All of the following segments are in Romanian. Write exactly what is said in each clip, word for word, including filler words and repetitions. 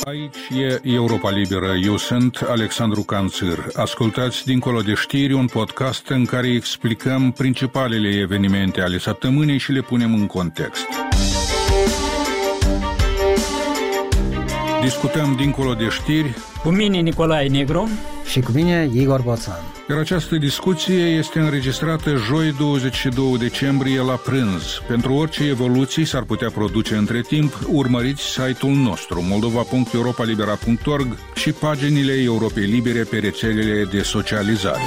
Aici e Europa Liberă. Eu sunt Alexandru Canțir. Ascultați Dincolo de știri, un podcast în care explicăm principalele evenimente ale săptămânii și le punem în context. Discutăm Dincolo de știri cu mine Nicolae Negru și cu mine Igor Boțan. Iar această discuție este înregistrată joi douăzeci și doi decembrie la prânz. Pentru orice evoluții s-ar putea produce între timp, urmăriți site-ul nostru moldova punct europa libera punct org și paginile Europei Libere pe rețelele de socializare.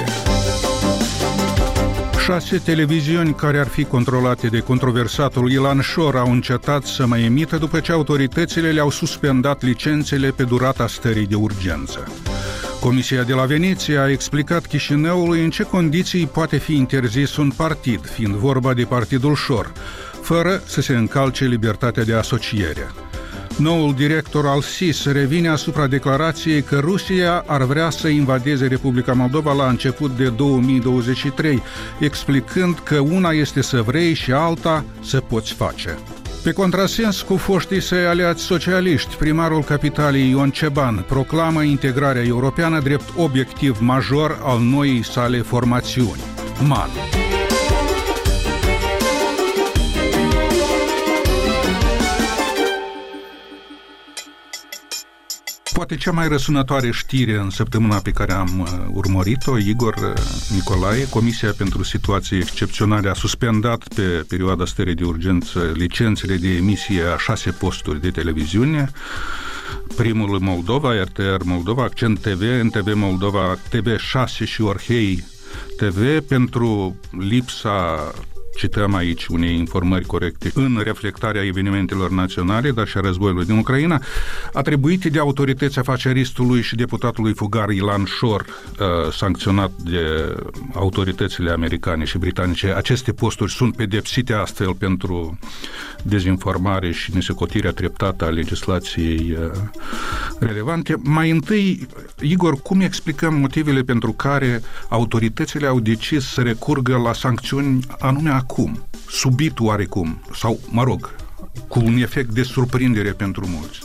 Șase televiziuni care ar fi controlate de controversatul Ilan Șor au încetat să mai emită după ce autoritățile le-au suspendat licențele pe durata stării de urgență. Comisia de la Veneția a explicat Chișinăului în ce condiții poate fi interzis un partid, fiind vorba de Partidul Șor, fără să se încalce libertatea de asociere. Noul director al S I S revine asupra declarației că Rusia ar vrea să invadeze Republica Moldova la început de două mii douăzeci și trei, explicând că una este să vrei și alta să poți face. Pe contrasens cu foștii săi aliați socialiști, primarul capitalei Ion Ceban proclamă integrarea europeană drept obiectiv major al noii sale formațiuni, M A N. Poate cea mai răsunătoare știre în săptămâna pe care am urmărit-o, Igor, Nicolae, Comisia pentru Situații Excepționale a suspendat pe perioada stării de urgență licențele de emisie a șase posturi de televiziune, primul Moldova, R T R Moldova, Accent T V, N T V Moldova, T V șase și Orhei T V pentru lipsa, cităm aici, unei informări corecte în reflectarea evenimentelor naționale, dar și a războiului din Ucraina, atribuite de autorități afaceristului și deputatului fugar Ilan Șor, uh, sancționat de autoritățile americane și britanice. Aceste posturi sunt pedepsite astfel pentru dezinformare și nesocotirea treptată a legislației uh, relevante. Mai întâi, Igor, cum explicăm motivele pentru care autoritățile au decis să recurgă la sancțiuni anume acum, subit oarecum, sau, mă rog, cu un efect de surprindere pentru mulți?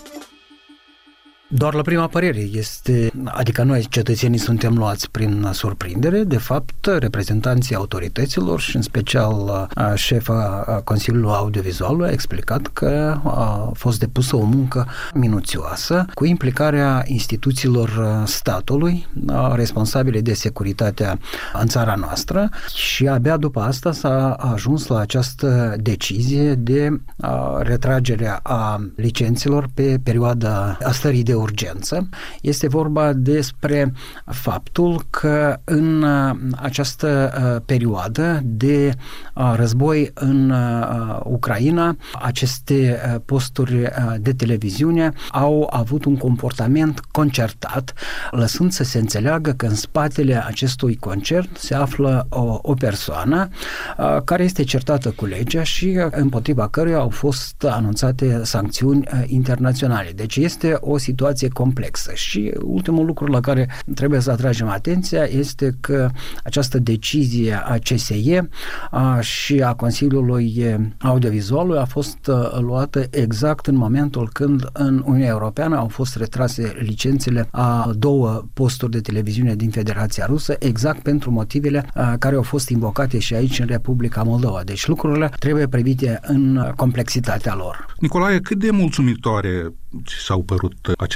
Doar la prima părere este, adică noi cetățenii suntem luați prin surprindere. De fapt, reprezentanții autorităților și în special șefa Consiliului Audiovizual a explicat că a fost depusă o muncă minuțioasă cu implicarea instituțiilor statului responsabile de securitatea în țara noastră și abia după asta s-a ajuns la această decizie de retragerea a licențelor pe perioada a stării de urgență. Este vorba despre faptul că în această perioadă de război în Ucraina, aceste posturi de televiziune au avut un comportament concertat, lăsând să se înțeleagă că în spatele acestui concert se află o, o persoană care este certată cu legea și împotriva căruia au fost anunțate sancțiuni internaționale. Deci este o situație complexă și ultimul lucru la care trebuie să atragem atenția este că această decizie a C S E a, și a Consiliului Audiovizualului a fost luată exact în momentul când în Uniunea Europeană au fost retrase licențele a două posturi de televiziune din Federația Rusă, exact pentru motivele a, care au fost invocate și aici în Republica Moldova. Deci lucrurile trebuie privite în complexitatea lor. Nicolae, cât de mulțumitoare ți s-au părut aceste